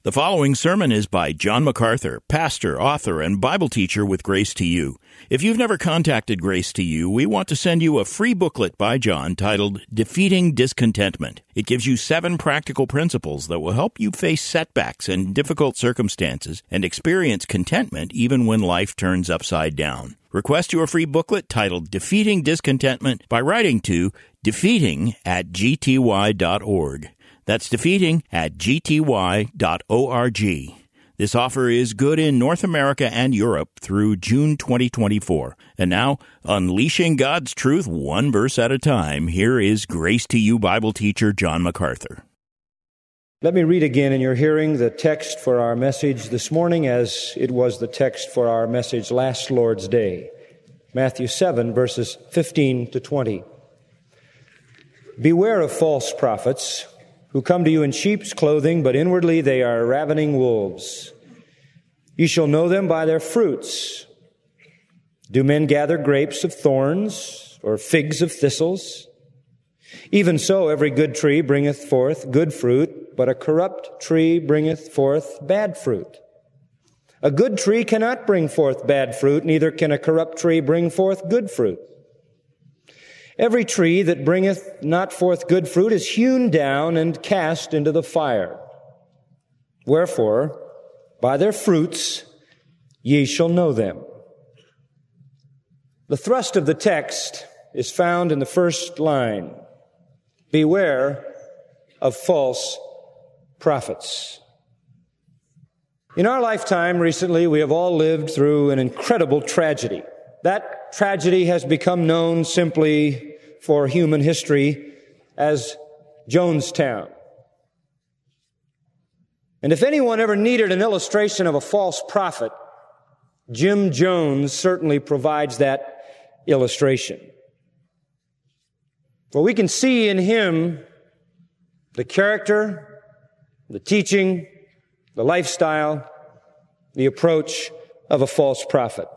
The following sermon is by John MacArthur, pastor, author, and Bible teacher with Grace to You. If you've never contacted Grace to You, we want to send you a free booklet by John titled Defeating Discontentment. It gives you 7 practical principles that will help you face setbacks and difficult circumstances and experience contentment even when life turns upside down. Request your free booklet titled Defeating Discontentment by writing to defeating@gty.org. That's defeating@gty.org. This offer is good in North America and Europe through June 2024. And now, unleashing God's truth one verse at a time, here is Grace to You Bible teacher John MacArthur. Let me read again in your hearing the text for our message this morning as it was the text for our message last Lord's Day. Matthew 7, verses 15 to 20. Beware of false prophets who come to you in sheep's clothing, but inwardly they are ravening wolves. You shall know them by their fruits. Do men gather grapes of thorns or figs of thistles? Even so, every good tree bringeth forth good fruit, but a corrupt tree bringeth forth bad fruit. A good tree cannot bring forth bad fruit, neither can a corrupt tree bring forth good fruit. Every tree that bringeth not forth good fruit is hewn down and cast into the fire. Wherefore, by their fruits ye shall know them. The thrust of the text is found in the first line. Beware of false prophets. In our lifetime recently, we have all lived through an incredible tragedy. That tragedy has become known simply for human history as Jonestown. And if anyone ever needed an illustration of a false prophet, Jim Jones certainly provides that illustration. For we can see in him the character, the teaching, the lifestyle, the approach of a false prophet.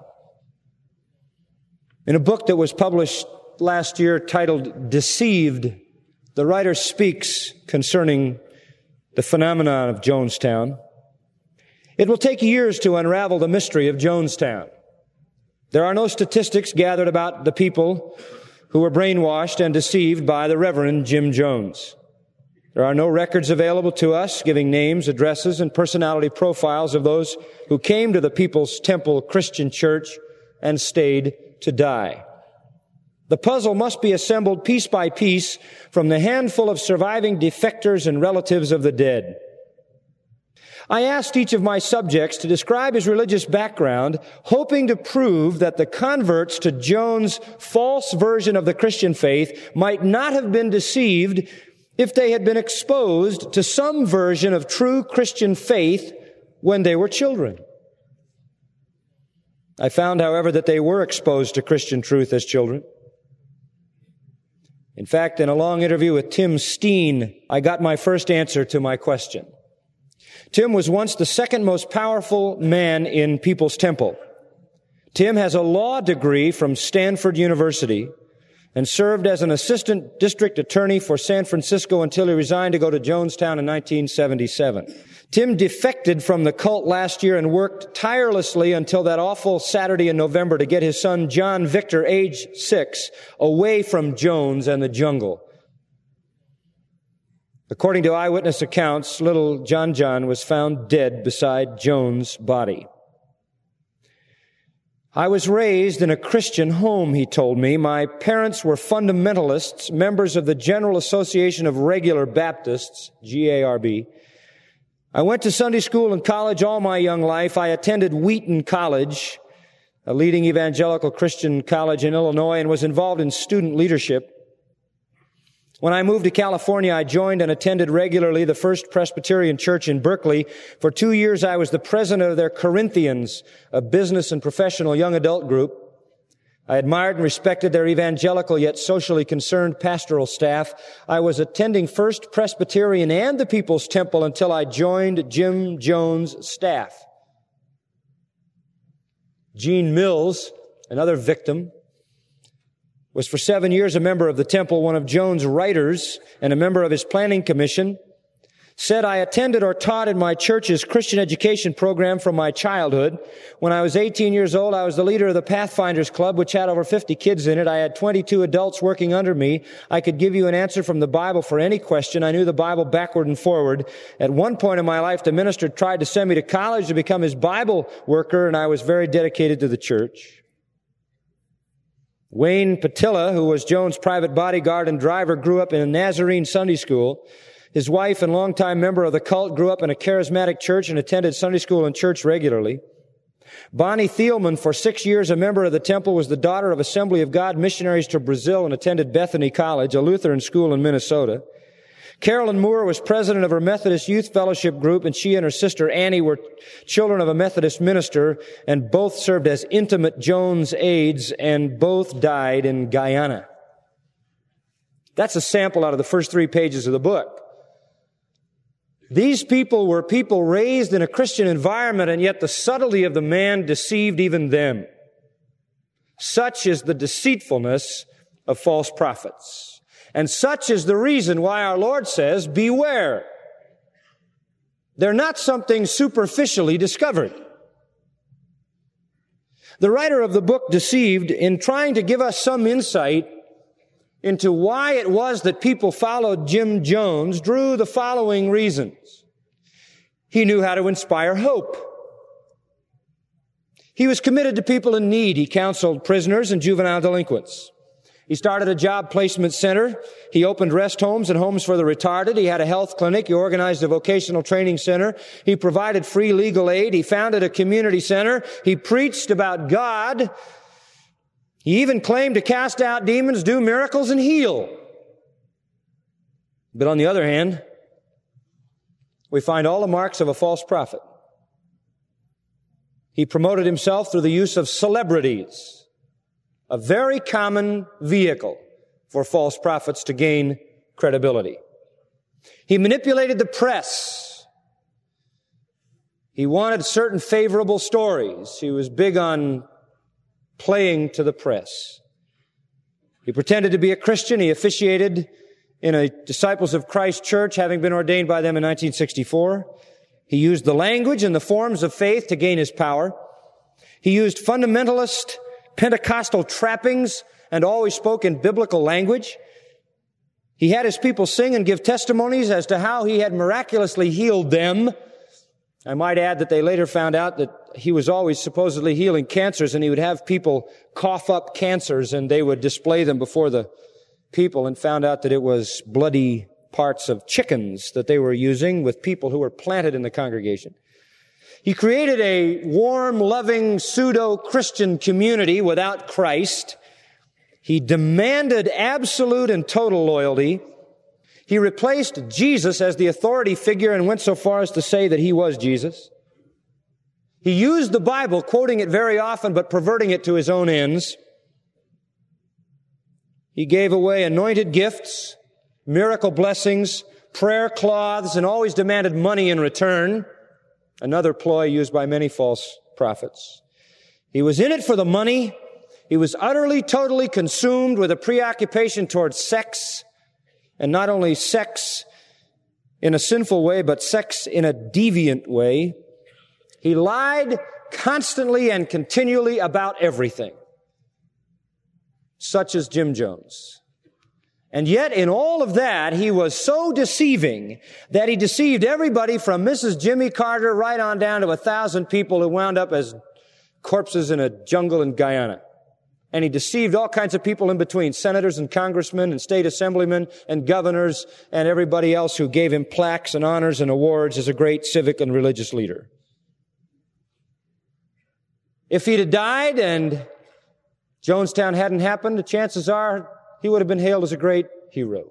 In a book that was published last year titled Deceived, the writer speaks concerning the phenomenon of Jonestown. It will take years to unravel the mystery of Jonestown. There are no statistics gathered about the people who were brainwashed and deceived by the Reverend Jim Jones. There are no records available to us giving names, addresses, and personality profiles of those who came to the People's Temple Christian Church and stayed to die. The puzzle must be assembled piece by piece from the handful of surviving defectors and relatives of the dead. I asked each of my subjects to describe his religious background, hoping to prove that the converts to Jones' false version of the Christian faith might not have been deceived if they had been exposed to some version of true Christian faith when they were children. I found, however, that they were exposed to Christian truth as children. In fact, in a long interview with Tim Steen, I got my first answer to my question. Tim was once the second most powerful man in People's Temple. Tim has a law degree from Stanford University and served as an assistant district attorney for San Francisco until he resigned to go to Jonestown in 1977. Tim defected from the cult last year and worked tirelessly until that awful Saturday in November to get his son John Victor, age 6, away from Jones and the jungle. According to eyewitness accounts, little John was found dead beside Jones' body. I was raised in a Christian home, he told me. My parents were fundamentalists, members of the General Association of Regular Baptists, GARB. I went to Sunday school and college all my young life. I attended Wheaton College, a leading evangelical Christian college in Illinois, and was involved in student leadership. When I moved to California, I joined and attended regularly the First Presbyterian Church in Berkeley. For 2 years, I was the president of their Corinthians, a business and professional young adult group. I admired and respected their evangelical yet socially concerned pastoral staff. I was attending First Presbyterian and the People's Temple until I joined Jim Jones' staff. Gene Mills, another victim, was for 7 years a member of the temple, one of Jones' writers, and a member of his planning commission. said, I attended or taught in my church's Christian education program from my childhood. When I was 18 years old, I was the leader of the Pathfinders Club, which had over 50 kids in it. I had 22 adults working under me. I could give you an answer from the Bible for any question. I knew the Bible backward and forward. At one point in my life, the minister tried to send me to college to become his Bible worker, and I was very dedicated to the church. Wayne Patilla, who was Jones' private bodyguard and driver, grew up in a Nazarene Sunday school. His wife and longtime member of the cult grew up in a charismatic church and attended Sunday school and church regularly. Bonnie Thielman, for 6 years a member of the temple, was the daughter of Assembly of God missionaries to Brazil and attended Bethany College, a Lutheran school in Minnesota. Carolyn Moore was president of her Methodist Youth Fellowship group, and she and her sister Annie were children of a Methodist minister, and both served as intimate Jones aides, and both died in Guyana. That's a sample out of the first 3 pages of the book. These people were people raised in a Christian environment, and yet the subtlety of the man deceived even them. Such is the deceitfulness of false prophets. And such is the reason why our Lord says, beware. They're not something superficially discovered. The writer of the book Deceived, in trying to give us some insight into why it was that people followed Jim Jones, drew the following reasons. He knew how to inspire hope. He was committed to people in need. He counseled prisoners and juvenile delinquents. He started a job placement center. He opened rest homes and homes for the retarded. He had a health clinic. He organized a vocational training center. He provided free legal aid. He founded a community center. He preached about God. He even claimed to cast out demons, do miracles, and heal. But on the other hand, we find all the marks of a false prophet. He promoted himself through the use of celebrities, a very common vehicle for false prophets to gain credibility. He manipulated the press. He wanted certain favorable stories. He was big on playing to the press. He pretended to be a Christian. He officiated in a Disciples of Christ church, having been ordained by them in 1964. He used the language and the forms of faith to gain his power. He used fundamentalist Pentecostal trappings and always spoke in biblical language. He had his people sing and give testimonies as to how he had miraculously healed them. I might add that they later found out that he was always supposedly healing cancers, and he would have people cough up cancers and they would display them before the people, and found out that it was bloody parts of chickens that they were using with people who were planted in the congregation. He created a warm, loving, pseudo-Christian community without Christ. He demanded absolute and total loyalty. He replaced Jesus as the authority figure and went so far as to say that he was Jesus. He used the Bible, quoting it very often, but perverting it to his own ends. He gave away anointed gifts, miracle blessings, prayer cloths, and always demanded money in return. Another ploy used by many false prophets. He was in it for the money. He was utterly, totally consumed with a preoccupation towards sex, and not only sex in a sinful way, but sex in a deviant way. He lied constantly and continually about everything, such as Jim Jones. And yet, in all of that, he was so deceiving that he deceived everybody from Mrs. Jimmy Carter right on down to 1,000 people who wound up as corpses in a jungle in Guyana. And he deceived all kinds of people in between, senators and congressmen and state assemblymen and governors and everybody else who gave him plaques and honors and awards as a great civic and religious leader. If he'd have died and Jonestown hadn't happened, the chances are he would have been hailed as a great hero.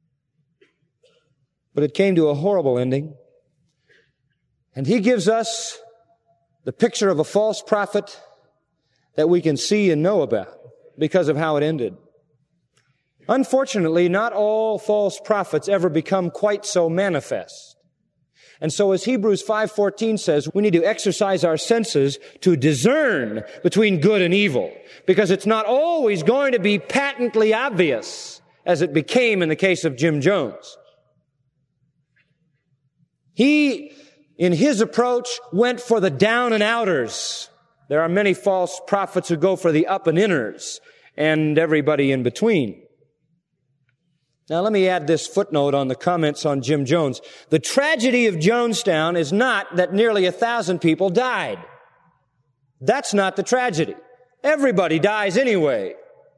But it came to a horrible ending. And he gives us the picture of a false prophet that we can see and know about because of how it ended. Unfortunately, not all false prophets ever become quite so manifest. And so as Hebrews 5:14 says, we need to exercise our senses to discern between good and evil, because it's not always going to be patently obvious as it became in the case of Jim Jones. He, in his approach, went for the down and outers. There are many false prophets who go for the up and inners and everybody in between. Now let me add this footnote on the comments on Jim Jones. The tragedy of Jonestown is not that nearly 1,000 people died. That's not the tragedy. Everybody dies anyway.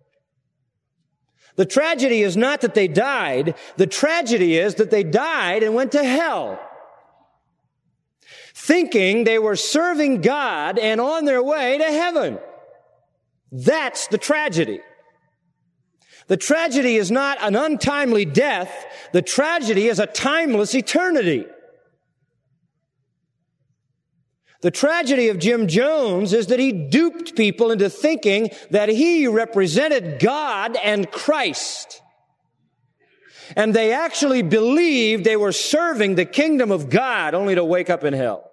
The tragedy is not that they died. The tragedy is that they died and went to hell, thinking they were serving God and on their way to heaven. That's the tragedy. The tragedy is not an untimely death. The tragedy is a timeless eternity. The tragedy of Jim Jones is that he duped people into thinking that he represented God and Christ. And they actually believed they were serving the kingdom of God only to wake up in hell.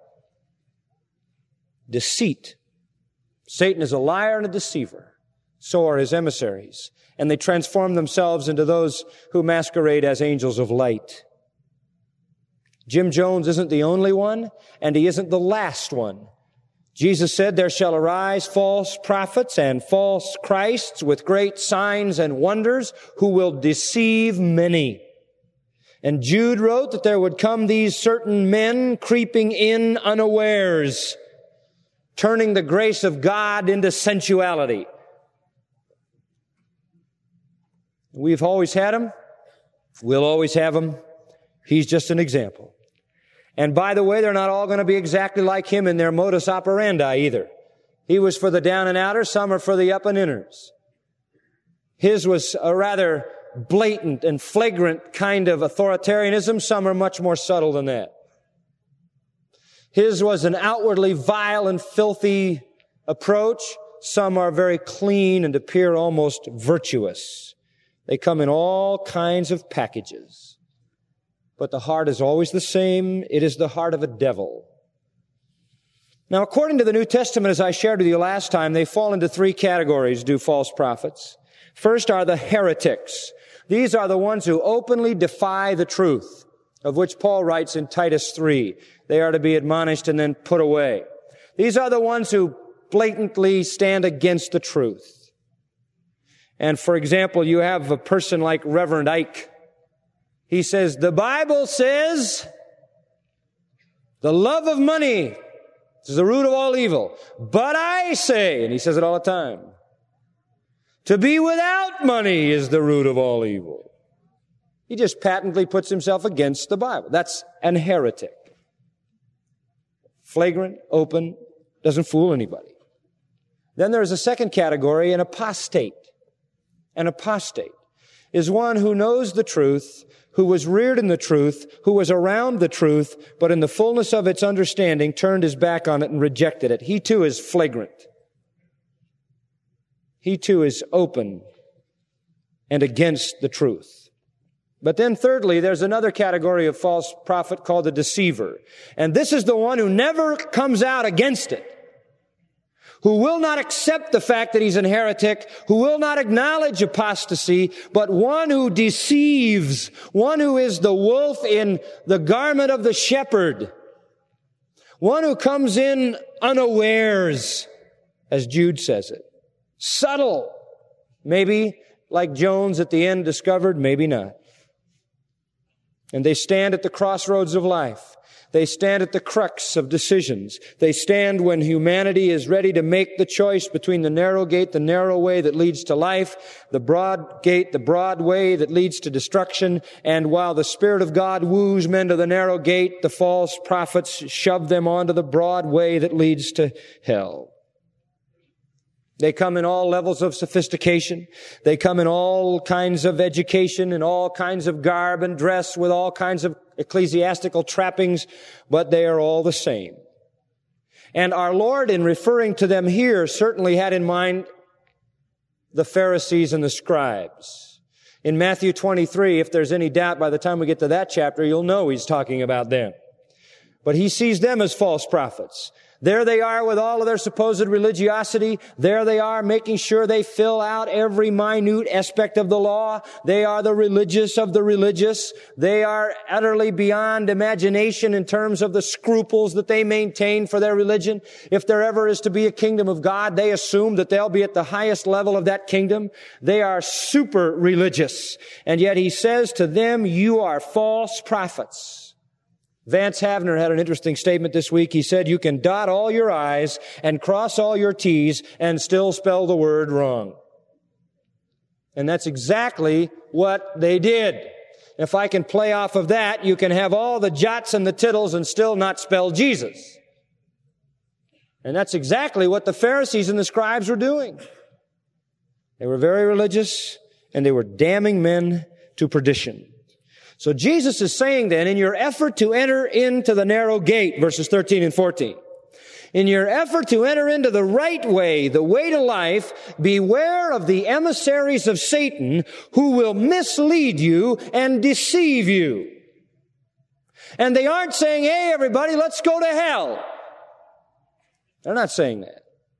Deceit. Satan is a liar and a deceiver. So are his emissaries. And they transform themselves into those who masquerade as angels of light. Jim Jones isn't the only one, and he isn't the last one. Jesus said, there shall arise false prophets and false Christs with great signs and wonders who will deceive many. And Jude wrote that there would come these certain men creeping in unawares, turning the grace of God into sensuality. We've always had them. We'll always have them. He's just an example. And by the way, they're not all going to be exactly like him in their modus operandi either. He was for the down and outers, some are for the up and inners. His was a rather blatant and flagrant kind of authoritarianism, some are much more subtle than that. His was an outwardly vile and filthy approach, some are very clean and appear almost virtuous. They come in all kinds of packages. But the heart is always the same. It is the heart of a devil. Now, according to the New Testament, as I shared with you last time, they fall into three categories, do false prophets. First are the heretics. These are the ones who openly defy the truth, of which Paul writes in Titus 3. They are to be admonished and then put away. These are the ones who blatantly stand against the truth. And for example, you have a person like Reverend Ike. He says, the Bible says the love of money is the root of all evil. But I say, and he says it all the time, to be without money is the root of all evil. He just patently puts himself against the Bible. That's an heretic. Flagrant, open, doesn't fool anybody. Then there's a second category, an apostate. An apostate is one who knows the truth, who was reared in the truth, who was around the truth, but in the fullness of its understanding turned his back on it and rejected it. He too is flagrant. He too is open and against the truth. But then thirdly, there's another category of false prophet called the deceiver. And this is the one who never comes out against it, who will not accept the fact that he's an heretic, who will not acknowledge apostasy, but one who deceives, one who is the wolf in the garment of the shepherd, one who comes in unawares, as Jude says it. Subtle. Maybe, like Jones at the end discovered, maybe not. And they stand at the crossroads of life. They stand at the crux of decisions. They stand when humanity is ready to make the choice between the narrow gate, the narrow way that leads to life, the broad gate, the broad way that leads to destruction. And while the Spirit of God woos men to the narrow gate, the false prophets shove them onto the broad way that leads to hell. They come in all levels of sophistication. They come in all kinds of education and all kinds of garb and dress with all kinds of ecclesiastical trappings, but they are all the same. And our Lord, in referring to them here, certainly had in mind the Pharisees and the scribes. In Matthew 23, if there's any doubt, by the time we get to that chapter, you'll know he's talking about them. But he sees them as false prophets. There they are with all of their supposed religiosity. There they are making sure they fill out every minute aspect of the law. They are the religious of the religious. They are utterly beyond imagination in terms of the scruples that they maintain for their religion. If there ever is to be a kingdom of God, they assume that they'll be at the highest level of that kingdom. They are super religious. And yet he says to them, you are false prophets. Vance Havner had an interesting statement this week. He said, you can dot all your I's and cross all your T's and still spell the word wrong. And that's exactly what they did. If I can play off of that, you can have all the jots and the tittles and still not spell Jesus. And that's exactly what the Pharisees and the scribes were doing. They were very religious, and they were damning men to perdition. So Jesus is saying then, in your effort to enter into the narrow gate, verses 13 and 14, in your effort to enter into the right way, the way to life, beware of the emissaries of Satan who will mislead you and deceive you. And they aren't saying, hey, everybody, let's go to hell. They're not saying that.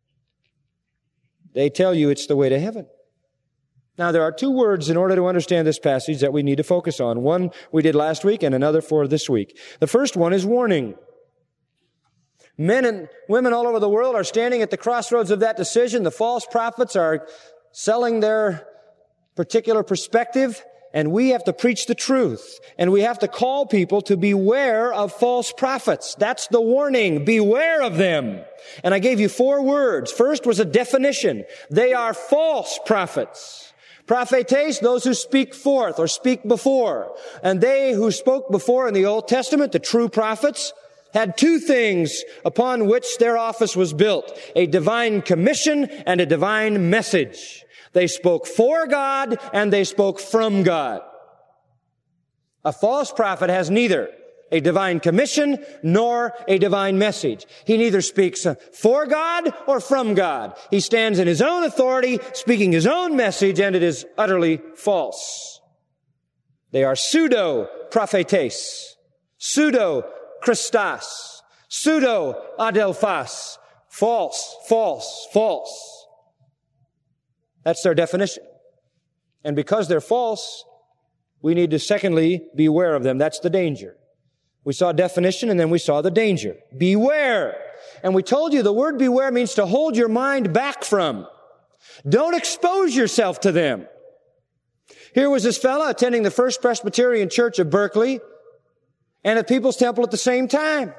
They tell you it's the way to heaven. Now, there are two words in order to understand this passage that we need to focus on. One we did last week and another for this week. The first one is warning. Men and women all over the world are standing at the crossroads of that decision. The false prophets are selling their particular perspective, and we have to preach the truth. And we have to call people to beware of false prophets. That's the warning. Beware of them. And I gave you 4 words. First was a definition. They are false prophets. Prophetes, those who speak forth or speak before. And they who spoke before in the Old Testament, the true prophets, had 2 things upon which their office was built. A divine commission and a divine message. They spoke for God and they spoke from God. A false prophet has neither a divine commission nor a divine message. He neither speaks for God or from God. He stands in his own authority, speaking his own message, and it is utterly false. They are pseudo-prophetes, pseudo-Christos, pseudo-adelphos, false, false, false. That's their definition. And because they're false, we need to secondly beware of them. That's the danger. We saw definition and then we saw the danger. Beware. And we told you the word beware means to hold your mind back from. Don't expose yourself to them. Here was this fellow attending the First Presbyterian Church of Berkeley and at People's Temple at the same time.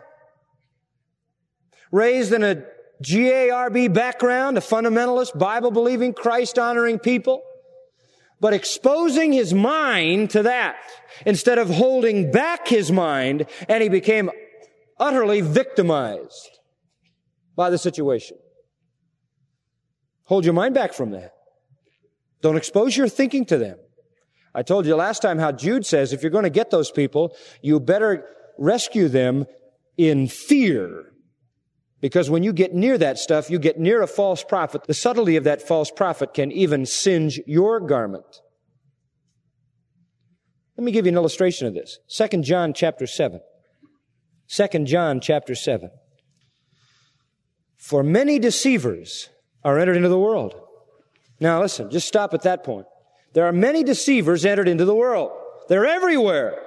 Raised in a GARB background, a fundamentalist, Bible-believing, Christ-honoring people. But exposing his mind to that instead of holding back his mind, and he became utterly victimized by the situation. Hold your mind back from that. Don't expose your thinking to them. I told you last time how Jude says if you're going to get those people, you better rescue them in fear. Because when you get near that stuff, you get near a false prophet. The subtlety of that false prophet can even singe your garment. Let me give you an illustration of this. 2 John chapter 7. 2 John chapter 7. For many deceivers are entered into the world. Now listen, just stop at that point. There are many deceivers entered into the world. They're everywhere.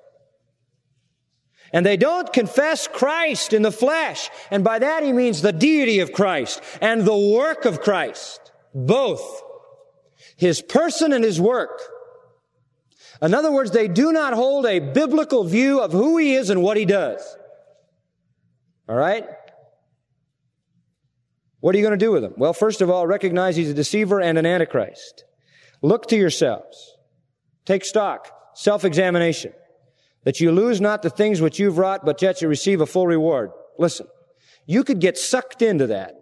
And they don't confess Christ in the flesh. And by that he means the deity of Christ and the work of Christ. Both. His person and his work. In other words, they do not hold a biblical view of who he is and what he does. All right? What are you going to do with him? Well, first of all, recognize he's a deceiver and an antichrist. Look to yourselves. Take stock. Self-examination. That you lose not the things which you've wrought, but yet you receive a full reward. Listen, you could get sucked into that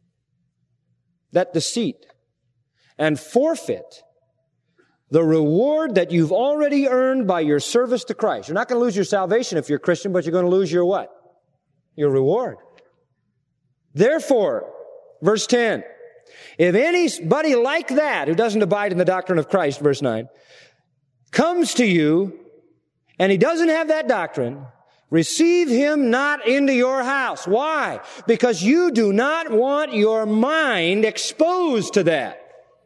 deceit, and forfeit the reward that you've already earned by your service to Christ. You're not going to lose your salvation if you're a Christian, but you're going to lose your what? Your reward. Therefore, verse 10, if anybody like that, who doesn't abide in the doctrine of Christ, verse 9, comes to you, and he doesn't have that doctrine, Receive him not into your house. Why? Because you do not want your mind exposed to that.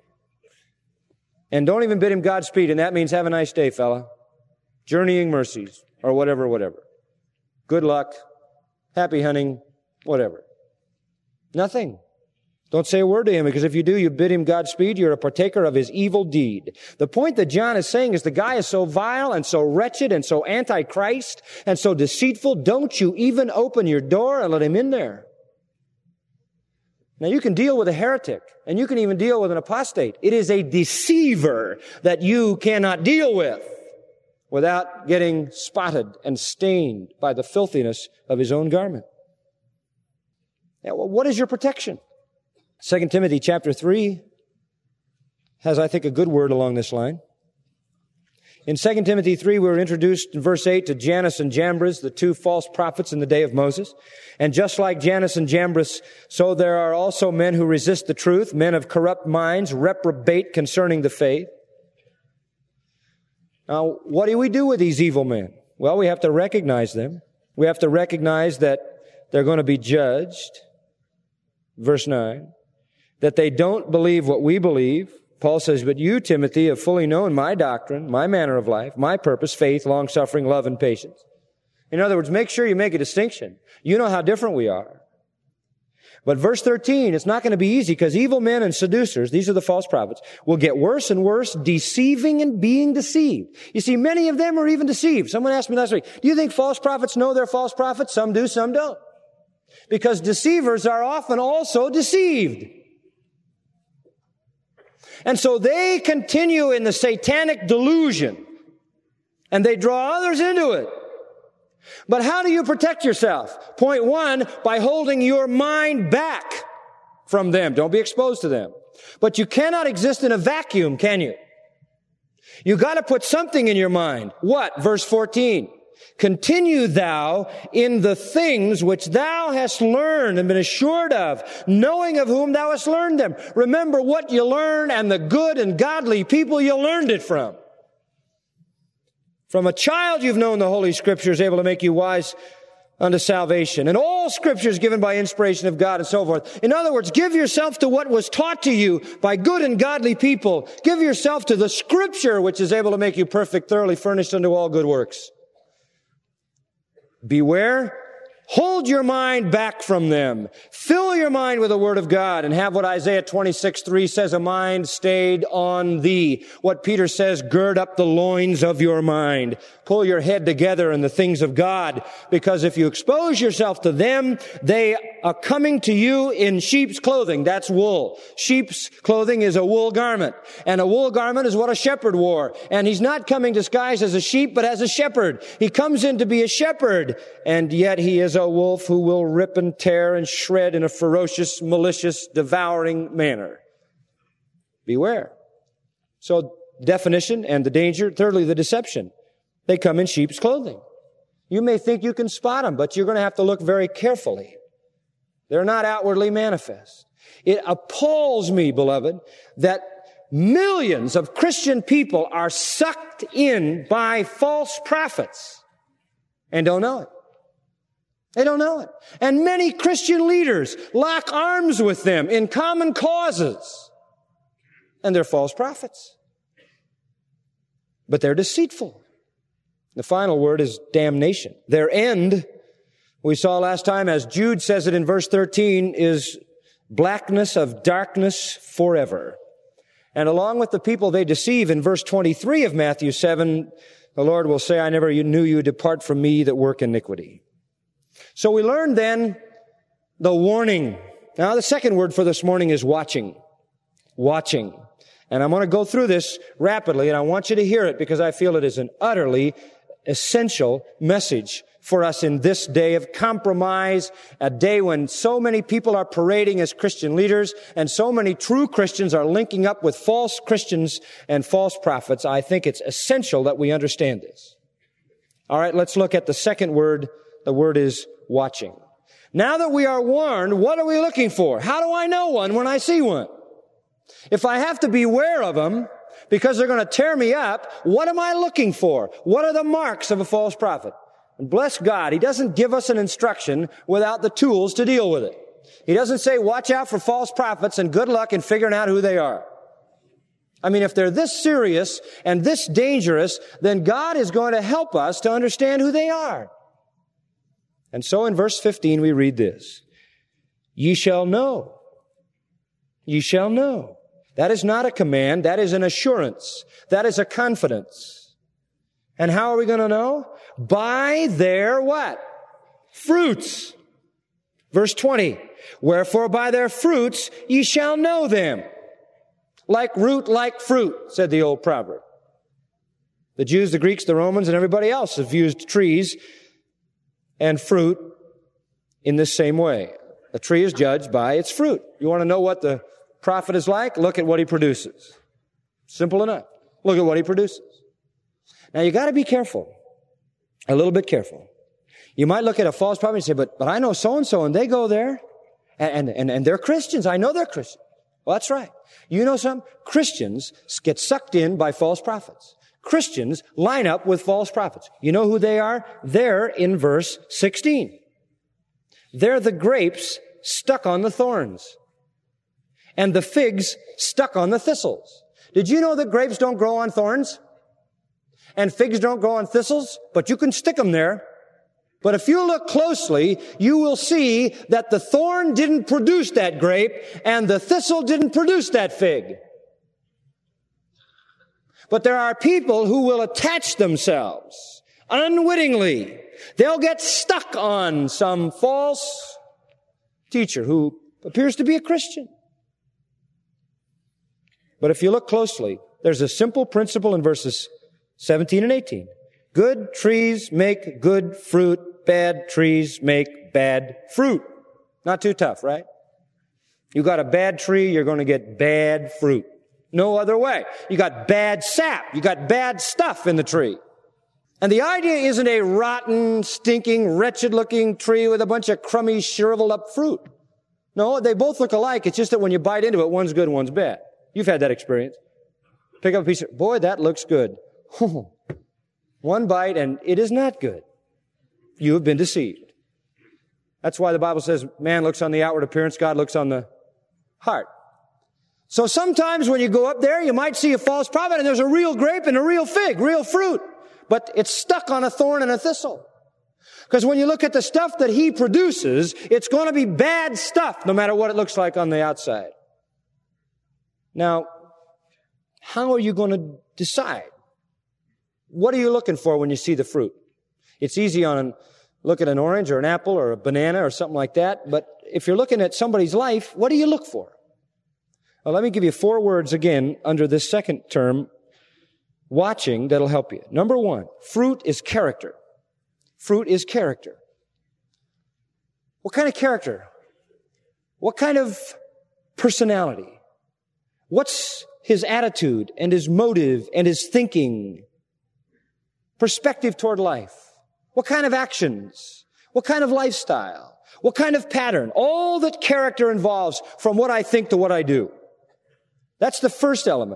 And don't even bid him Godspeed, and that means have a nice day, fella. Journeying mercies, or whatever. Good luck, happy hunting, whatever. Nothing. Don't say a word to him, because if you do, you bid him Godspeed, you're a partaker of his evil deed. The point that John is saying is the guy is so vile and so wretched and so anti-Christ and so deceitful, don't you even open your door and let him in there. Now you can deal with a heretic, and you can even deal with an apostate. It is a deceiver that you cannot deal with without getting spotted and stained by the filthiness of his own garment. Now, what is your protection? 2 Timothy chapter 3 has, I think, a good word along this line. In 2 Timothy 3, we were introduced in verse 8 to Jannes and Jambres, the two false prophets in the day of Moses. And just like Jannes and Jambres, so there are also men who resist the truth, men of corrupt minds, reprobate concerning the faith. Now, what do we do with these evil men? Well, we have to recognize them. We have to recognize that they're going to be judged. Verse 9. That they don't believe what we believe. Paul says, but you, Timothy, have fully known my doctrine, my manner of life, my purpose, faith, long-suffering, love, and patience. In other words, make sure you make a distinction. You know how different we are. But verse 13, it's not going to be easy, because evil men and seducers, these are the false prophets, will get worse and worse, deceiving and being deceived. You see, many of them are even deceived. Someone asked me last week, do you think false prophets know they're false prophets? Some do, some don't. Because deceivers are often also deceived. And so they continue in the satanic delusion, and they draw others into it. But how do you protect yourself? Point one, by holding your mind back from them. Don't be exposed to them. But you cannot exist in a vacuum, can you? You got to put something in your mind. What? Verse 14. Continue thou in the things which thou hast learned and been assured of, knowing of whom thou hast learned them. Remember what you learned and the good and godly people you learned it from. From a child you've known the Holy Scriptures, able to make you wise unto salvation. And all Scripture is given by inspiration of God and so forth. In other words, give yourself to what was taught to you by good and godly people. Give yourself to the Scripture, which is able to make you perfect, thoroughly furnished unto all good works. Beware. Hold your mind back from them. Fill your mind with the Word of God and have what Isaiah 26:3 says, a mind stayed on thee. What Peter says, gird up the loins of your mind. Pull your head together in the things of God, because if you expose yourself to them, they are coming to you in sheep's clothing. That's wool. Sheep's clothing is a wool garment, and a wool garment is what a shepherd wore. And he's not coming disguised as a sheep, but as a shepherd. He comes in to be a shepherd, and yet he is a wolf who will rip and tear and shred in a ferocious, malicious, devouring manner. Beware. So, definition and the danger. Thirdly, the deception. They come in sheep's clothing. You may think you can spot them, but you're going to have to look very carefully. They're not outwardly manifest. It appalls me, beloved, that millions of Christian people are sucked in by false prophets and don't know it. They don't know it. And many Christian leaders lock arms with them in common causes. And they're false prophets. But they're deceitful. The final word is damnation. Their end, we saw last time, as Jude says it in verse 13, is blackness of darkness forever. And along with the people they deceive, in verse 23 of Matthew 7, the Lord will say, I never knew you, depart from me that work iniquity. So we learned then the warning. Now the second word for this morning is watching. Watching. And I'm going to go through this rapidly, and I want you to hear it because I feel it is an utterly essential message for us in this day of compromise, a day when so many people are parading as Christian leaders and so many true Christians are linking up with false Christians and false prophets. I think it's essential that we understand this. All right, let's look at the second word. The word is watching. Now that we are warned, what are we looking for? How do I know one when I see one? If I have to beware of them because they're going to tear me up, what am I looking for? What are the marks of a false prophet? And bless God, He doesn't give us an instruction without the tools to deal with it. He doesn't say, watch out for false prophets and good luck in figuring out who they are. I mean, if they're this serious and this dangerous, then God is going to help us to understand who they are. And so in verse 15 we read this, ye shall know. Ye shall know. That is not a command, that is an assurance. That is a confidence. And how are we going to know? By their what? Fruits. Verse 20, wherefore by their fruits ye shall know them. Like root, like fruit, said the old proverb. The Jews, the Greeks, the Romans, and everybody else have used trees and fruit in this same way. A tree is judged by its fruit. You want to know what the prophet is like? Look at what he produces. Simple enough. Look at what he produces. Now you got to be careful. A little bit careful. You might look at a false prophet and say, but I know so-and-so and they go there and they're Christians. I know they're Christians. Well, that's right. You know some Christians get sucked in by false prophets. Christians line up with false prophets. You know who they are? They're in verse 16. They're the grapes stuck on the thorns and the figs stuck on the thistles. Did you know that grapes don't grow on thorns and figs don't grow on thistles? But you can stick them there. But if you look closely, you will see that the thorn didn't produce that grape and the thistle didn't produce that fig. But there are people who will attach themselves unwittingly. They'll get stuck on some false teacher who appears to be a Christian. But if you look closely, there's a simple principle in verses 17 and 18. Good trees make good fruit. Bad trees make bad fruit. Not too tough, right? You got a bad tree, you're going to get bad fruit. No other way. You got bad sap. You got bad stuff in the tree. And the idea isn't a rotten, stinking, wretched-looking tree with a bunch of crummy, shriveled-up fruit. No, they both look alike. It's just that when you bite into it, one's good, one's bad. You've had that experience. Pick up a piece of, boy, that looks good. One bite, and it is not good. You have been deceived. That's why the Bible says man looks on the outward appearance, God looks on the heart. So sometimes when you go up there, you might see a false prophet and there's a real grape and a real fig, real fruit. But it's stuck on a thorn and a thistle. Because when you look at the stuff that he produces, it's going to be bad stuff no matter what it looks like on the outside. Now, how are you going to decide? What are you looking for when you see the fruit? It's easy look at an orange or an apple or a banana or something like that. But if you're looking at somebody's life, what do you look for? Well, let me give you 4 words again under this second term, watching, that'll help you. Number 1, fruit is character. Fruit is character. What kind of character? What kind of personality? What's his attitude and his motive and his thinking? Perspective toward life. What kind of actions? What kind of lifestyle? What kind of pattern? All that character involves from what I think to what I do. That's the first element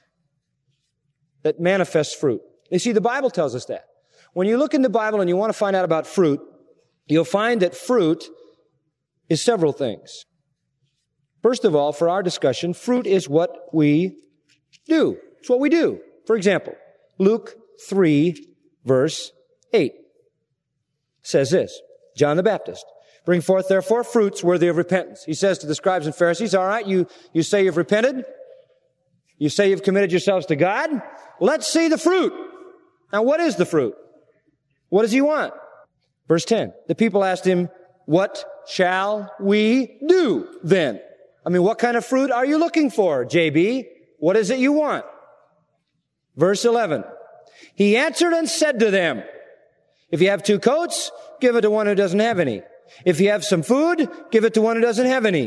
that manifests fruit. You see, the Bible tells us that. When you look in the Bible and you want to find out about fruit, you'll find that fruit is several things. First of all, for our discussion, fruit is what we do. It's what we do. For example, Luke 3, verse 8 says this, John the Baptist, bring forth therefore fruits worthy of repentance. He says to the scribes and Pharisees, all right, you say you've repented. You say you've committed yourselves to God. Let's see the fruit. Now, what is the fruit? What does he want? Verse 10, the people asked him, what shall we do then? I mean, what kind of fruit are you looking for, JB? What is it you want? Verse 11, he answered and said to them, if you have 2 coats, give it to one who doesn't have any. If you have some food, give it to one who doesn't have any.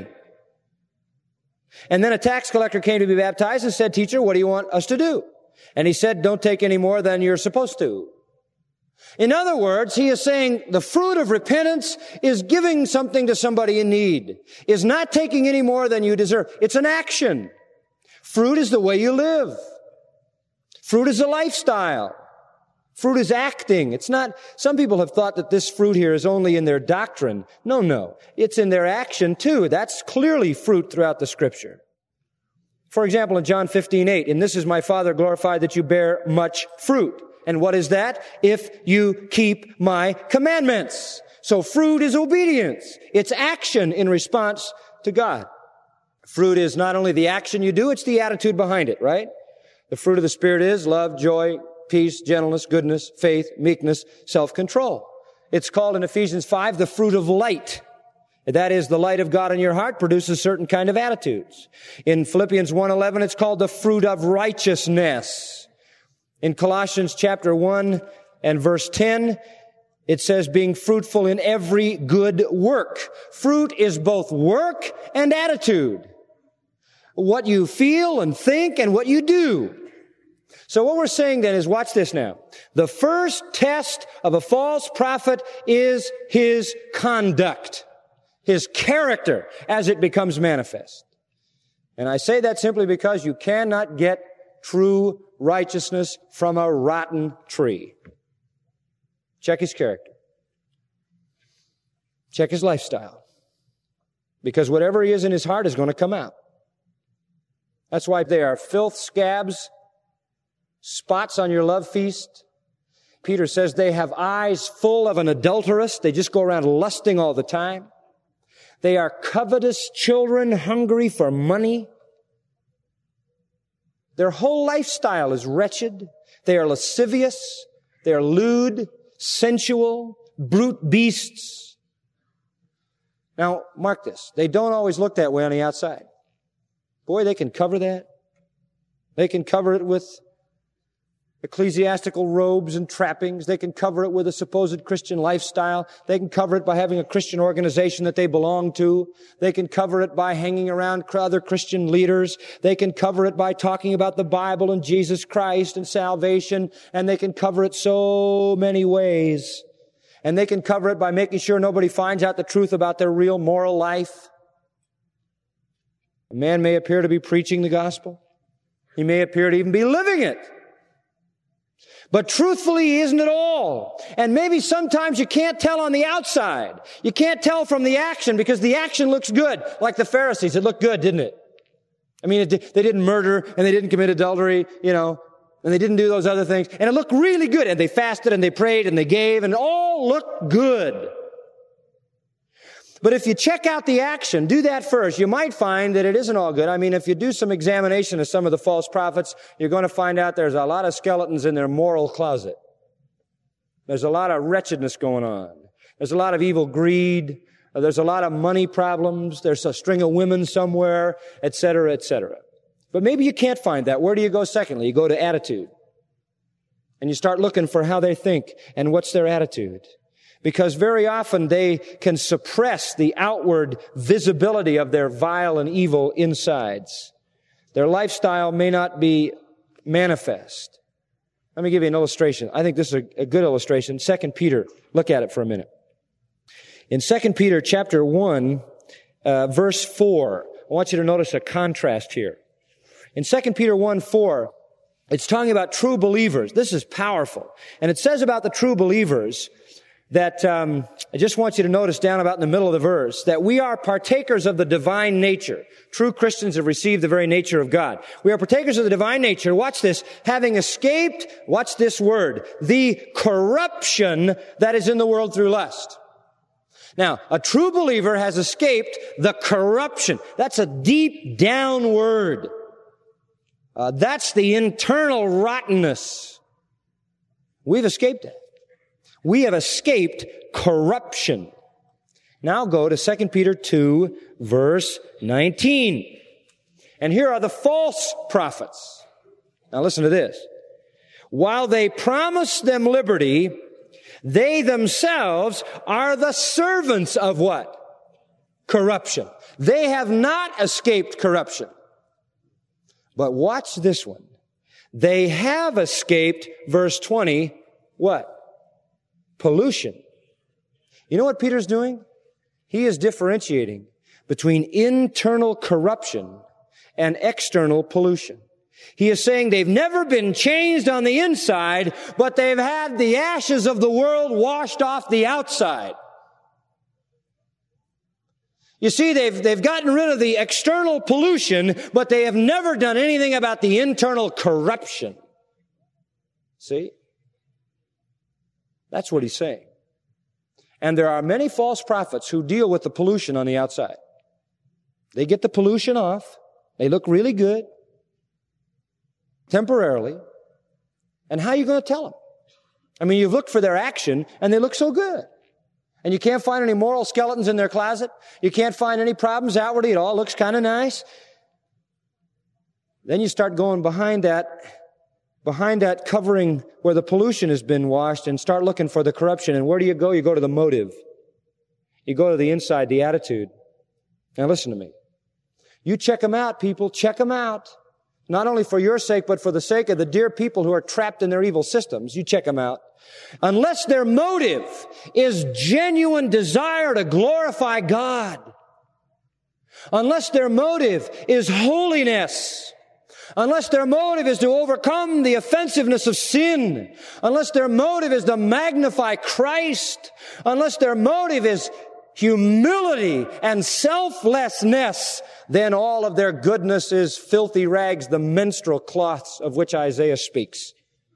And then a tax collector came to be baptized and said, teacher, what do you want us to do? And he said, don't take any more than you're supposed to. In other words, he is saying the fruit of repentance is giving something to somebody in need, is not taking any more than you deserve. It's an action. Fruit is the way you live. Fruit is a lifestyle. Fruit is acting. It's not, some people have thought that this fruit here is only in their doctrine. No. It's in their action too. That's clearly fruit throughout the Scripture. For example, in John 15:8, "In this is my Father glorified, that you bear much fruit." And what is that? "If you keep my commandments." So fruit is obedience. It's action in response to God. Fruit is not only the action you do, it's the attitude behind it, right? The fruit of the Spirit is love, joy, peace, gentleness, goodness, faith, meekness, self-control. It's called in Ephesians 5 the fruit of light. That is, the light of God in your heart produces certain kind of attitudes. In Philippians 1:11, it's called the fruit of righteousness. In Colossians chapter 1 and verse 10, it says, being fruitful in every good work. Fruit is both work and attitude. What you feel and think and what you do. So what we're saying then is, watch this now. The first test of a false prophet is his conduct, his character as it becomes manifest. And I say that simply because you cannot get true righteousness from a rotten tree. Check his character. Check his lifestyle. Because whatever he is in his heart is going to come out. That's why they are filth, scabs, spots on your love feast. Peter says they have eyes full of an adulteress. They just go around lusting all the time. They are covetous children, hungry for money. Their whole lifestyle is wretched. They are lascivious. They are lewd, sensual, brute beasts. Now, mark this. They don't always look that way on the outside. Boy, they can cover that. They can cover it with ecclesiastical robes and trappings. They can cover it with a supposed Christian lifestyle. They can cover it by having a Christian organization that they belong to. They can cover it by hanging around other Christian leaders. They can cover it by talking about the Bible and Jesus Christ and salvation. And they can cover it so many ways. And they can cover it by making sure nobody finds out the truth about their real moral life. A man may appear to be preaching the gospel. He may appear to even be living it. But truthfully, he isn't at all. And maybe sometimes you can't tell on the outside. You can't tell from the action because the action looks good. Like the Pharisees, it looked good, didn't it? I mean, they didn't murder and they didn't commit adultery, and they didn't do those other things. And it looked really good. And they fasted and they prayed and they gave and it all looked good. But if you check out the action, do that first, you might find that it isn't all good. I mean, if you do some examination of some of the false prophets, you're going to find out there's a lot of skeletons in their moral closet. There's a lot of wretchedness going on. There's a lot of evil greed. There's a lot of money problems. There's a string of women somewhere, etc., etc. But maybe you can't find that. Where do you go secondly? You go to attitude. And you start looking for how they think and what's their attitude. Because very often they can suppress the outward visibility of their vile and evil insides. Their lifestyle may not be manifest. Let me give you an illustration. I think this is a good illustration. 2 Peter. Look at it for a minute. In 2 Peter chapter 1, verse 4, I want you to notice a contrast here. In 2 Peter 1:4, it's talking about true believers. This is powerful. And it says about the true believers that I just want you to notice down about in the middle of the verse that we are partakers of the divine nature. True Christians have received the very nature of God. We are partakers of the divine nature. Watch this. Having escaped, watch this word, the corruption that is in the world through lust. Now, a true believer has escaped the corruption. That's a deep down word. That's the internal rottenness. We've escaped it. We have escaped corruption. Now go to 2 Peter 2, verse 19. And here are the false prophets. Now listen to this. While they promise them liberty, they themselves are the servants of what? Corruption. They have not escaped corruption. But watch this one. They have escaped, verse 20, what? Pollution. You know what Peter's doing? He is differentiating between internal corruption and external pollution. He is saying they've never been changed on the inside, but they've had the ashes of the world washed off the outside. You see, they've gotten rid of the external pollution, but they have never done anything about the internal corruption. See? That's what he's saying. And there are many false prophets who deal with the pollution on the outside. They get the pollution off. They look really good. Temporarily. And how are you going to tell them? I mean, you've looked for their action, and they look so good. And you can't find any moral skeletons in their closet. You can't find any problems outwardly. It all looks kind of nice. Then you start going behind that covering where the pollution has been washed and start looking for the corruption. And where do you go? You go to the motive. You go to the inside, the attitude. Now listen to me. You check them out, people. Check them out. Not only for your sake, but for the sake of the dear people who are trapped in their evil systems. You check them out. Unless their motive is genuine desire to glorify God, unless their motive is holiness, unless their motive is to overcome the offensiveness of sin, unless their motive is to magnify Christ, unless their motive is humility and selflessness, then all of their goodness is filthy rags, the menstrual cloths of which Isaiah speaks.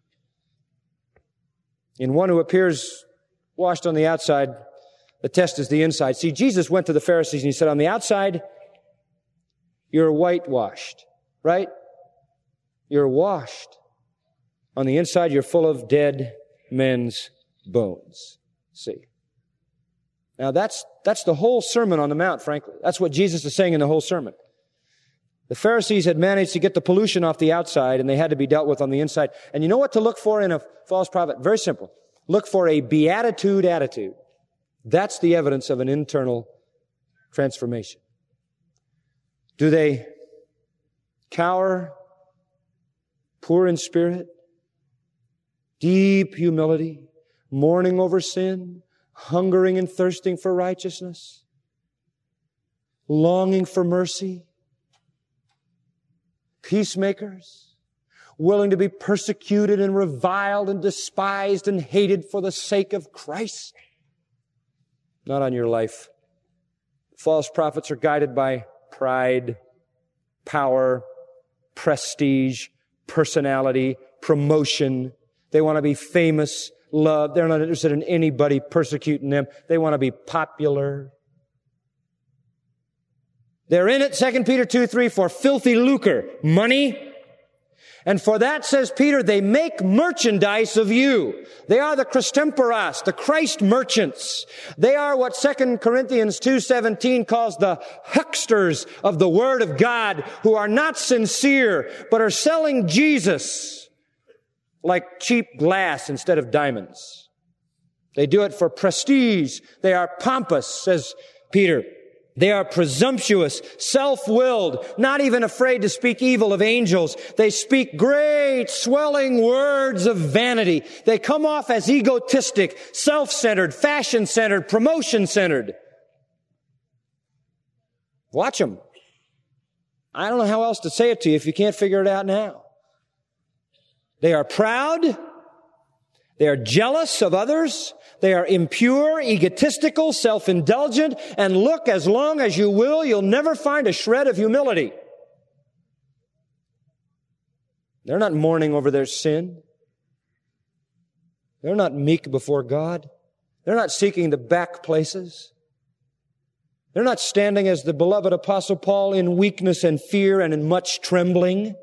In one who appears washed on the outside, the test is the inside. See, Jesus went to the Pharisees and he said, on the outside, you're whitewashed, right? You're washed. On the inside, you're full of dead men's bones. See? Now that's the whole Sermon on the Mount, frankly. That's what Jesus is saying in the whole sermon. The Pharisees had managed to get the pollution off the outside, and they had to be dealt with on the inside. And you know what to look for in a false prophet? Very simple. Look for a beatitude attitude. That's the evidence of an internal transformation. Do they cower, poor in spirit, deep humility, mourning over sin, hungering and thirsting for righteousness, longing for mercy, peacemakers, willing to be persecuted and reviled and despised and hated for the sake of Christ? Not on your life. False prophets are guided by pride, power, prestige, personality, promotion. They want to be famous, loved. They're not interested in anybody persecuting them. They want to be popular. They're in it, 2 Peter 2:3, for filthy lucre, money. And for that, says Peter, they make merchandise of you. They are the Christemperas, the Christ merchants. They are what 2 Corinthians 2:17 calls the hucksters of the Word of God, who are not sincere, but are selling Jesus like cheap glass instead of diamonds. They do it for prestige. They are pompous, says Peter. They are presumptuous, self-willed, not even afraid to speak evil of angels. They speak great, swelling words of vanity. They come off as egotistic, self-centered, fashion-centered, promotion-centered. Watch them. I don't know how else to say it to you if you can't figure it out now. They are proud. They are jealous of others. They are impure, egotistical, self-indulgent, and look, as long as you will, you'll never find a shred of humility. They're not mourning over their sin. They're not meek before God. They're not seeking the back places. They're not standing as the beloved Apostle Paul in weakness and fear and in much trembling.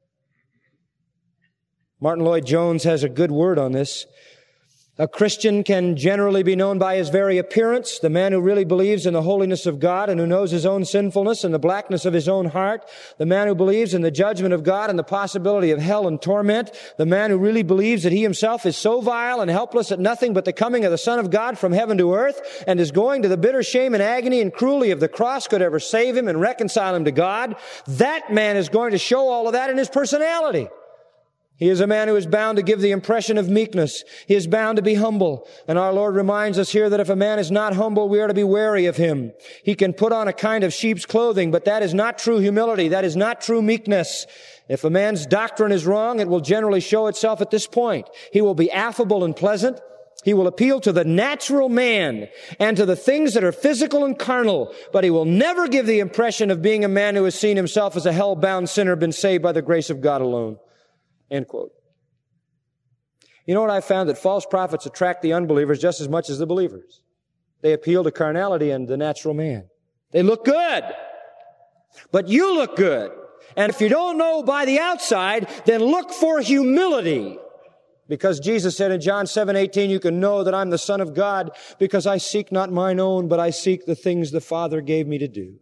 Martin Lloyd-Jones has a good word on this. A Christian can generally be known by his very appearance. The man who really believes in the holiness of God and who knows his own sinfulness and the blackness of his own heart. The man who believes in the judgment of God and the possibility of hell and torment. The man who really believes that he himself is so vile and helpless at nothing but the coming of the Son of God from heaven to earth and is going to the bitter shame and agony and cruelty of the cross could ever save him and reconcile him to God. That man is going to show all of that in his personality. He is a man who is bound to give the impression of meekness. He is bound to be humble. And our Lord reminds us here that if a man is not humble, we are to be wary of him. He can put on a kind of sheep's clothing, but that is not true humility. That is not true meekness. If a man's doctrine is wrong, it will generally show itself at this point. He will be affable and pleasant. He will appeal to the natural man and to the things that are physical and carnal, but he will never give the impression of being a man who has seen himself as a hell-bound sinner, been saved by the grace of God alone. End quote. You know what I found? That false prophets attract the unbelievers just as much as the believers. They appeal to carnality and the natural man. They look good, but you look good. And if you don't know by the outside, then look for humility. Because Jesus said in John 7:18, you can know that I'm the Son of God because I seek not mine own, but I seek the things the Father gave me to do.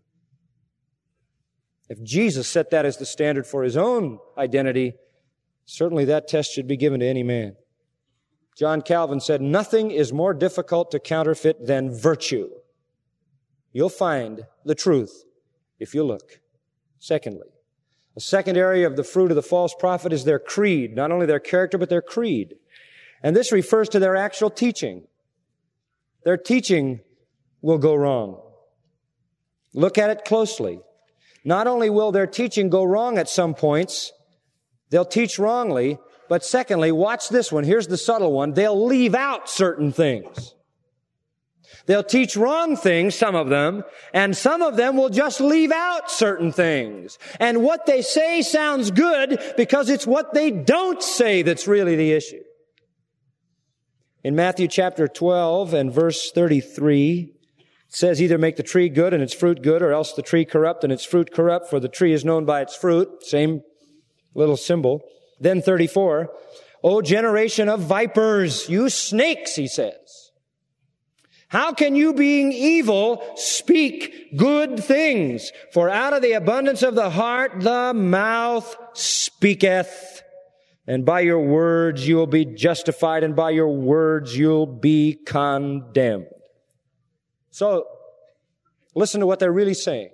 If Jesus set that as the standard for his own identity, certainly that test should be given to any man. John Calvin said, nothing is more difficult to counterfeit than virtue. You'll find the truth if you look. Secondly, a second area of the fruit of the false prophet is their creed. Not only their character, but their creed. And this refers to their actual teaching. Their teaching will go wrong. Look at it closely. Not only will their teaching go wrong at some points, they'll teach wrongly, but secondly, watch this one. Here's the subtle one. They'll leave out certain things. They'll teach wrong things, some of them, and some of them will just leave out certain things. And what they say sounds good because it's what they don't say that's really the issue. In Matthew chapter 12 and verse 33, it says, either make the tree good and its fruit good, or else the tree corrupt and its fruit corrupt, for the tree is known by its fruit. Same little symbol. Then 34, O generation of vipers, you snakes, he says. How can you, being evil, speak good things? For out of the abundance of the heart, the mouth speaketh. And by your words you will be justified, and by your words you'll be condemned. So, listen to what they're really saying.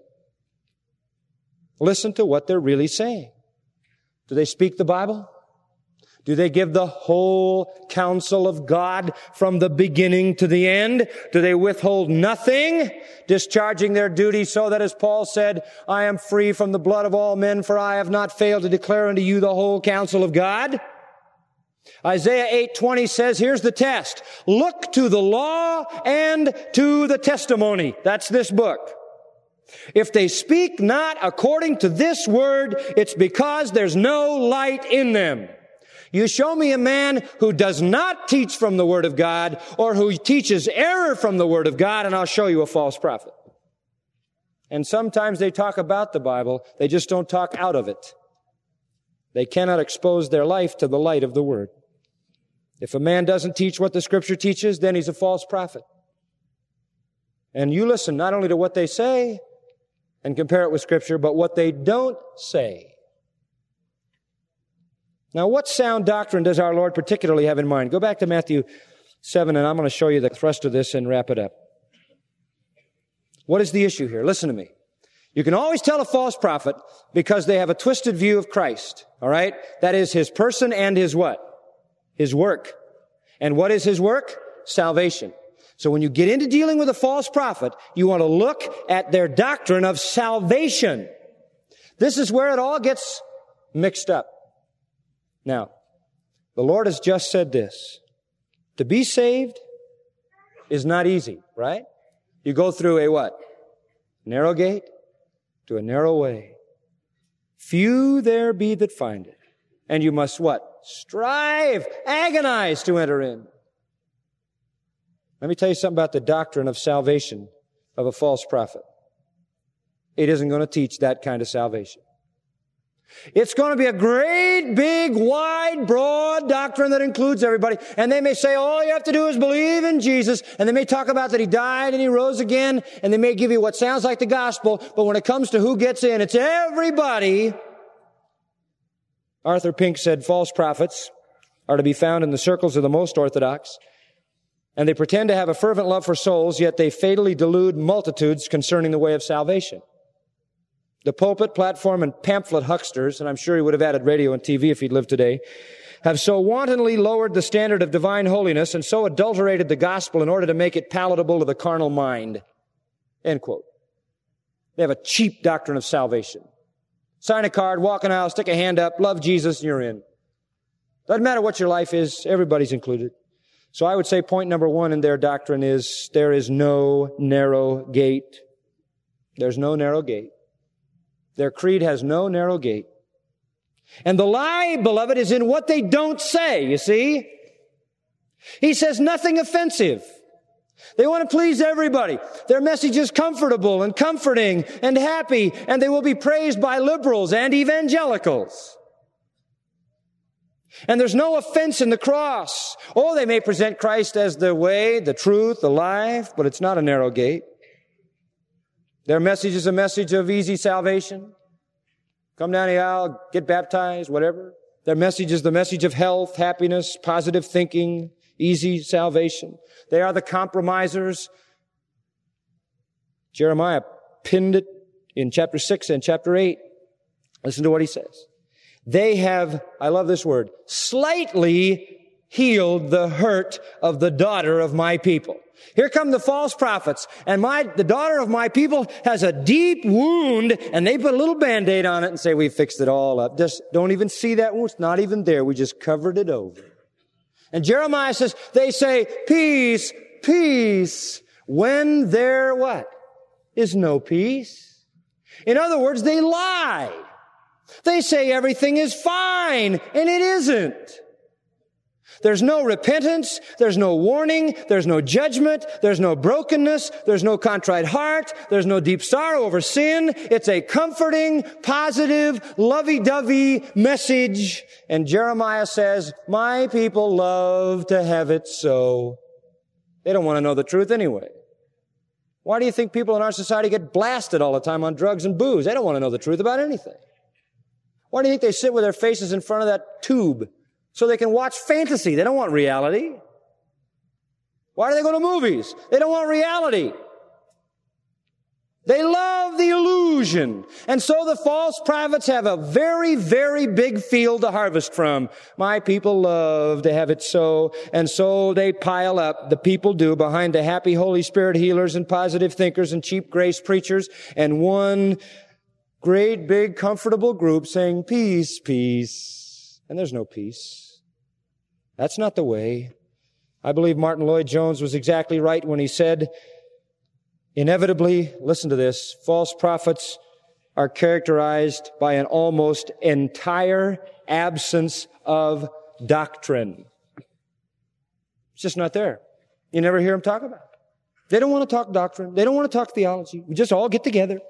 Listen to what they're really saying. Do they speak the Bible? Do they give the whole counsel of God from the beginning to the end? Do they withhold nothing, discharging their duty so that, as Paul said, I am free from the blood of all men, for I have not failed to declare unto you the whole counsel of God? Isaiah 8:20 says, here's the test. Look to the law and to the testimony. That's this book. If they speak not according to this word, it's because there's no light in them. You show me a man who does not teach from the Word of God, or who teaches error from the Word of God, and I'll show you a false prophet. And sometimes they talk about the Bible, they just don't talk out of it. They cannot expose their life to the light of the Word. If a man doesn't teach what the Scripture teaches, then he's a false prophet. And you listen not only to what they say and compare it with Scripture, but what they don't say. Now, what sound doctrine does our Lord particularly have in mind? Go back to Matthew 7, and I'm going to show you the thrust of this and wrap it up. What is the issue here? Listen to me. You can always tell a false prophet because they have a twisted view of Christ. All right? That is his person and his what? His work. And what is his work? Salvation. So when you get into dealing with a false prophet, you want to look at their doctrine of salvation. This is where it all gets mixed up. Now, the Lord has just said this. To be saved is not easy, right? You go through a what? Narrow gate to a narrow way. Few there be that find it. And you must what? Strive, agonize to enter in. Let me tell you something about the doctrine of salvation of a false prophet. It isn't going to teach that kind of salvation. It's going to be a great, big, wide, broad doctrine that includes everybody. And they may say, all you have to do is believe in Jesus. And they may talk about that he died and he rose again. And they may give you what sounds like the gospel. But when it comes to who gets in, it's everybody. Arthur Pink said false prophets are to be found in the circles of the most orthodox. And they pretend to have a fervent love for souls, yet they fatally delude multitudes concerning the way of salvation. The pulpit, platform, and pamphlet hucksters, and I'm sure he would have added radio and TV if he'd lived today, have so wantonly lowered the standard of divine holiness and so adulterated the gospel in order to make it palatable to the carnal mind. End quote. They have a cheap doctrine of salvation. Sign a card, walk an aisle, stick a hand up, love Jesus, and you're in. Doesn't matter what your life is, everybody's included. So I would say point number one in their doctrine is there is no narrow gate. There's no narrow gate. Their creed has no narrow gate. And the lie, beloved, is in what they don't say, you see? He says nothing offensive. They want to please everybody. Their message is comfortable and comforting and happy, and they will be praised by liberals and evangelicals. And there's no offense in the cross. Oh, they may present Christ as the way, the truth, the life, but it's not a narrow gate. Their message is a message of easy salvation. Come down the aisle, get baptized, whatever. Their message is the message of health, happiness, positive thinking, easy salvation. They are the compromisers. Jeremiah pinned it in chapter 6 and chapter 8. Listen to what he says. They have, I love this word, slightly healed the hurt of the daughter of my people. Here come the false prophets, and the daughter of my people has a deep wound, and they put a little Band-Aid on it and say, we fixed it all up. Just don't even see that wound. It's not even there. We just covered it over. And Jeremiah says, they say, peace, peace, when there what? Is no peace. In other words, they lie. They say everything is fine, and it isn't. There's no repentance, there's no warning, there's no judgment, there's no brokenness, there's no contrite heart, there's no deep sorrow over sin. It's a comforting, positive, lovey-dovey message. And Jeremiah says, my people love to have it so. They don't want to know the truth anyway. Why do you think people in our society get blasted all the time on drugs and booze? They don't want to know the truth about anything. Why do you think they sit with their faces in front of that tube? So they can watch fantasy. They don't want reality. Why do they go to movies? They don't want reality. They love the illusion. And so the false prophets have a very, very big field to harvest from. My people love to have it so. And so they pile up, the people do, behind the happy Holy Spirit healers and positive thinkers and cheap grace preachers, and one great, big, comfortable group saying, peace, peace. And there's no peace. That's not the way. I believe Martin Lloyd-Jones was exactly right when he said, inevitably, listen to this, false prophets are characterized by an almost entire absence of doctrine. It's just not there. You never hear them talk about it. They don't want to talk doctrine. They don't want to talk theology. We just all get together.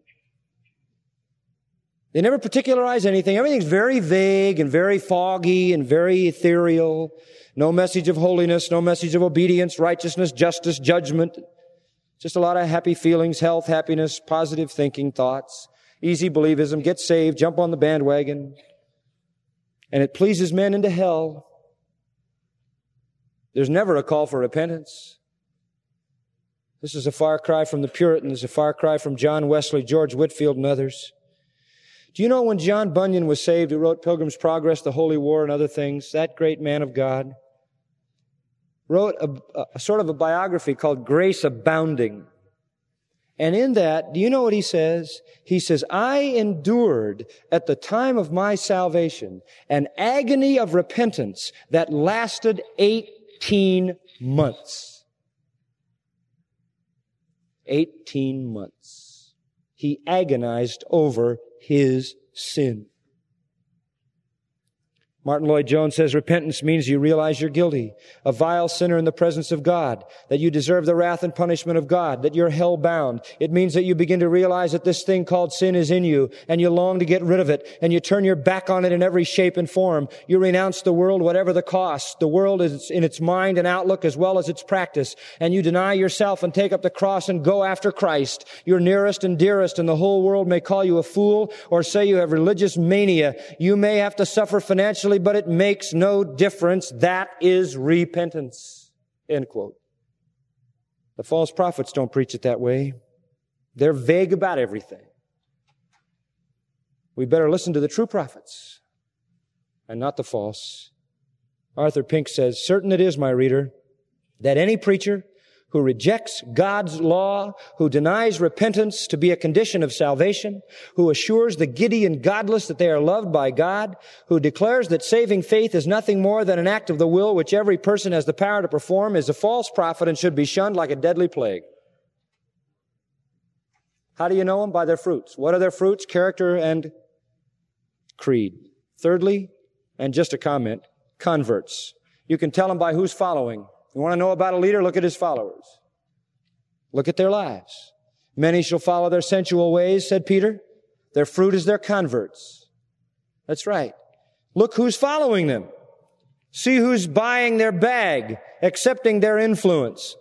They never particularize anything. Everything's very vague and very foggy and very ethereal. No message of holiness, no message of obedience, righteousness, justice, judgment. Just a lot of happy feelings, health, happiness, positive thinking, thoughts. Easy believism, get saved, jump on the bandwagon. And it pleases men into hell. There's never a call for repentance. This is a far cry from the Puritans, a far cry from John Wesley, George Whitefield, and others. Do you know when John Bunyan was saved, who wrote Pilgrim's Progress, The Holy War, and other things, that great man of God wrote a sort of a biography called Grace Abounding. And in that, do you know what he says? He says, I endured at the time of my salvation an agony of repentance that lasted 18 months. 18 months. He agonized over his sin. Martin Lloyd-Jones says repentance means you realize you're guilty, a vile sinner in the presence of God, that you deserve the wrath and punishment of God, that you're hell-bound. It means that you begin to realize that this thing called sin is in you, and you long to get rid of it, and you turn your back on it in every shape and form. You renounce the world, whatever the cost. The world is in its mind and outlook as well as its practice, and you deny yourself and take up the cross and go after Christ, your nearest and dearest, and the whole world may call you a fool or say you have religious mania. You may have to suffer financially, but it makes no difference. That is repentance. End quote. The false prophets don't preach it that way. They're vague about everything. We better listen to the true prophets and not the false. Arthur Pink says, certain it is, my reader, that any preacher who rejects God's law, who denies repentance to be a condition of salvation, who assures the giddy and godless that they are loved by God, who declares that saving faith is nothing more than an act of the will which every person has the power to perform, is a false prophet and should be shunned like a deadly plague. How do you know them? By their fruits. What are their fruits? Character and creed. Thirdly, and just a comment, converts. You can tell them by who's following. You want to know about a leader? Look at his followers. Look at their lives. Many shall follow their sensual ways, said Peter. Their fruit is their converts. That's right. Look who's following them. See who's buying their bag, accepting their influence.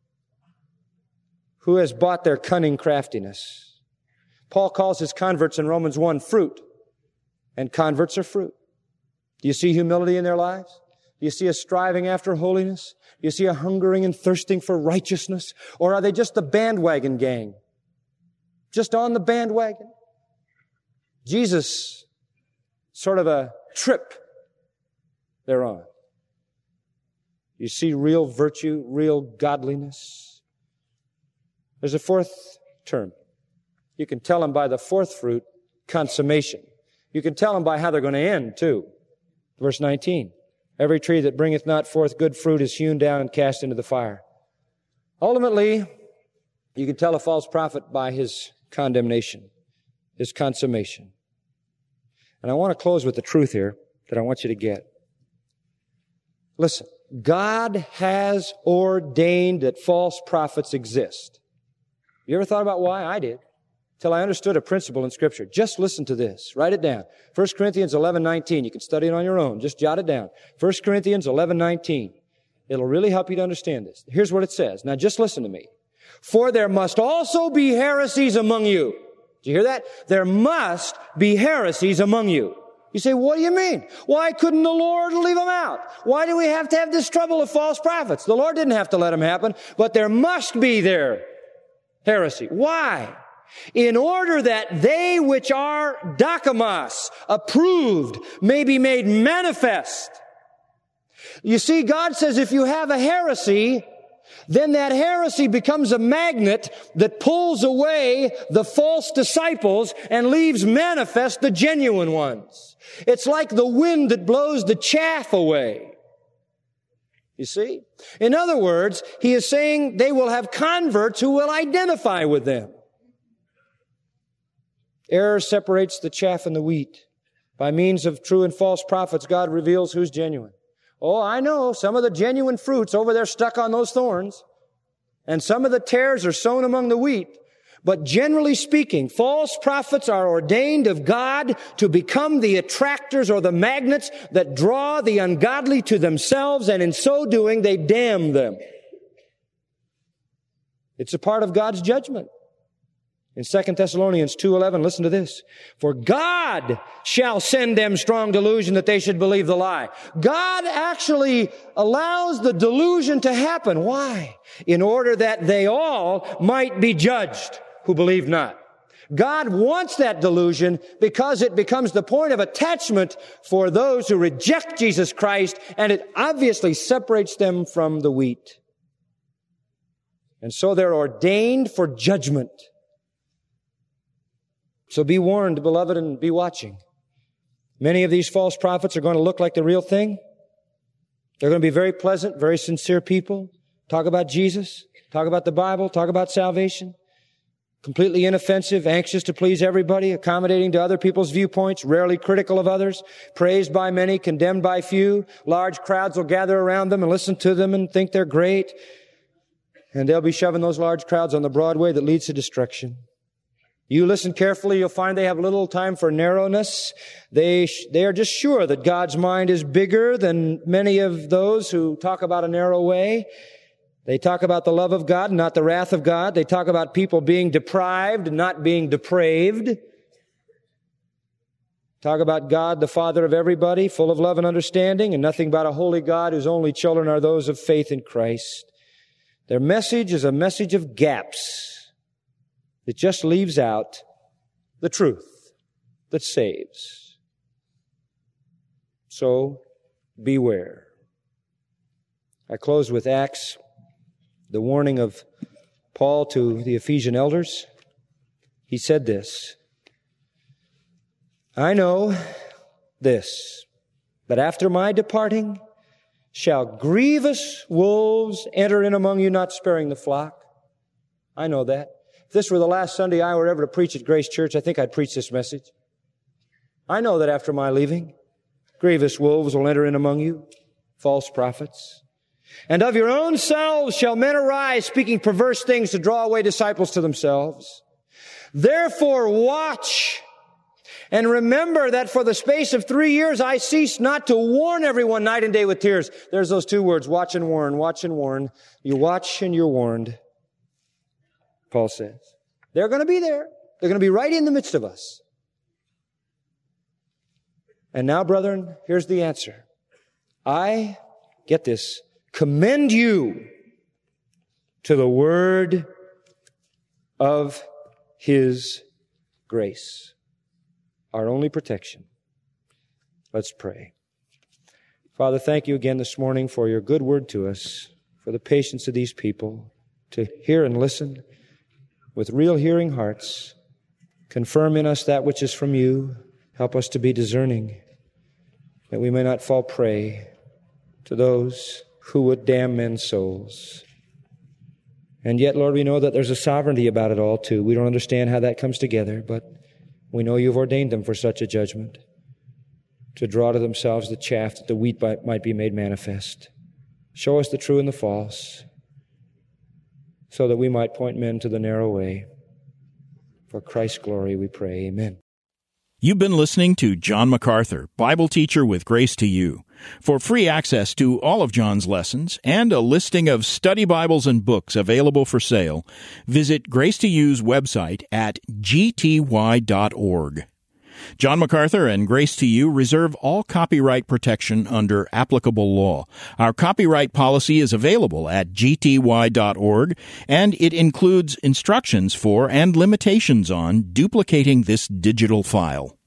Who has bought their cunning craftiness. Paul calls his converts in Romans 1 fruit. And converts are fruit. Do you see humility in their lives? Do you see a striving after holiness? Do you see a hungering and thirsting for righteousness? Or are they just the bandwagon gang? Just on the bandwagon? Jesus, sort of a trip they're on. You see real virtue, real godliness. There's a fourth term. You can tell them by the fourth fruit, consummation. You can tell them by how they're going to end, too. Verse 19. Every tree that bringeth not forth good fruit is hewn down and cast into the fire. Ultimately, you can tell a false prophet by his condemnation, his consummation. And I want to close with the truth here that I want you to get. Listen, God has ordained that false prophets exist. You ever thought about why? I did. Till I understood a principle in Scripture. Just listen to this. Write it down. 1 Corinthians 11:19. You can study it on your own. Just jot it down. 1 Corinthians 11:19. It'll really help you to understand this. Here's what it says. Now just listen to me. For there must also be heresies among you. Do you hear that? There must be heresies among you. You say, what do you mean? Why couldn't the Lord leave them out? Why do we have to have this trouble of false prophets? The Lord didn't have to let them happen, but there must be there heresy. Why? In order that they which are dokimos, approved, may be made manifest. You see, God says if you have a heresy, then that heresy becomes a magnet that pulls away the false disciples and leaves manifest the genuine ones. It's like the wind that blows the chaff away. You see? In other words, he is saying they will have converts who will identify with them. Error separates the chaff and the wheat. By means of true and false prophets, God reveals who's genuine. Oh, I know some of the genuine fruits over there stuck on those thorns. And some of the tares are sown among the wheat. But generally speaking, false prophets are ordained of God to become the attractors or the magnets that draw the ungodly to themselves, and in so doing, they damn them. It's a part of God's judgment. In 2 Thessalonians 2:11, listen to this. For God shall send them strong delusion that they should believe the lie. God actually allows the delusion to happen. Why? In order that they all might be judged who believe not. God wants that delusion because it becomes the point of attachment for those who reject Jesus Christ, and it obviously separates them from the wheat. And so they're ordained for judgment. So be warned, beloved, and be watching. Many of these false prophets are going to look like the real thing. They're going to be very pleasant, very sincere people. Talk about Jesus, talk about the Bible, talk about salvation. Completely inoffensive, anxious to please everybody, accommodating to other people's viewpoints, rarely critical of others, praised by many, condemned by few. Large crowds will gather around them and listen to them and think they're great. And they'll be shoving those large crowds on the broad way that leads to destruction. You listen carefully, you'll find they have little time for narrowness. They are just sure that God's mind is bigger than many of those who talk about a narrow way. They talk about the love of God, not the wrath of God. They talk about people being deprived, not being depraved. Talk about God, the Father of everybody, full of love and understanding, and nothing but a holy God whose only children are those of faith in Christ. Their message is a message of gaps. It just leaves out the truth. that saves. So beware. I close with Acts, the warning of Paul to the Ephesian elders. He said this, I know this, that after my departing shall grievous wolves enter in among you, not sparing the flock. I know that. If this were the last Sunday I were ever to preach at Grace Church, I think I'd preach this message. I know that after my leaving, grievous wolves will enter in among you, false prophets. And of your own selves shall men arise, speaking perverse things to draw away disciples to themselves. Therefore watch, and remember that for the space of 3 years I ceased not to warn everyone night and day with tears. There's those two words, watch and warn, watch and warn. You watch and you're warned, Paul says. They're going to be there. They're going to be right in the midst of us. And now, brethren, here's the answer. I, get this, commend you to the word of His grace, our only protection. Let's pray. Father, thank you again this morning for your good word to us, for the patience of these people to hear and listen with real hearing hearts. Confirm in us that which is from you. Help us to be discerning, that we may not fall prey to those who would damn men's souls. And yet, Lord, we know that there's a sovereignty about it all, too. We don't understand how that comes together, but we know you've ordained them for such a judgment, to draw to themselves the chaff that the wheat might be made manifest. Show us the true and the false, so that we might point men to the narrow way. For Christ's glory we pray. Amen. You've been listening to John MacArthur, Bible teacher with Grace to You. For free access to all of John's lessons and a listing of study Bibles and books available for sale, visit Grace to You's website at gty.org. John MacArthur and Grace to You reserve all copyright protection under applicable law. Our copyright policy is available at gty.org, and it includes instructions for and limitations on duplicating this digital file.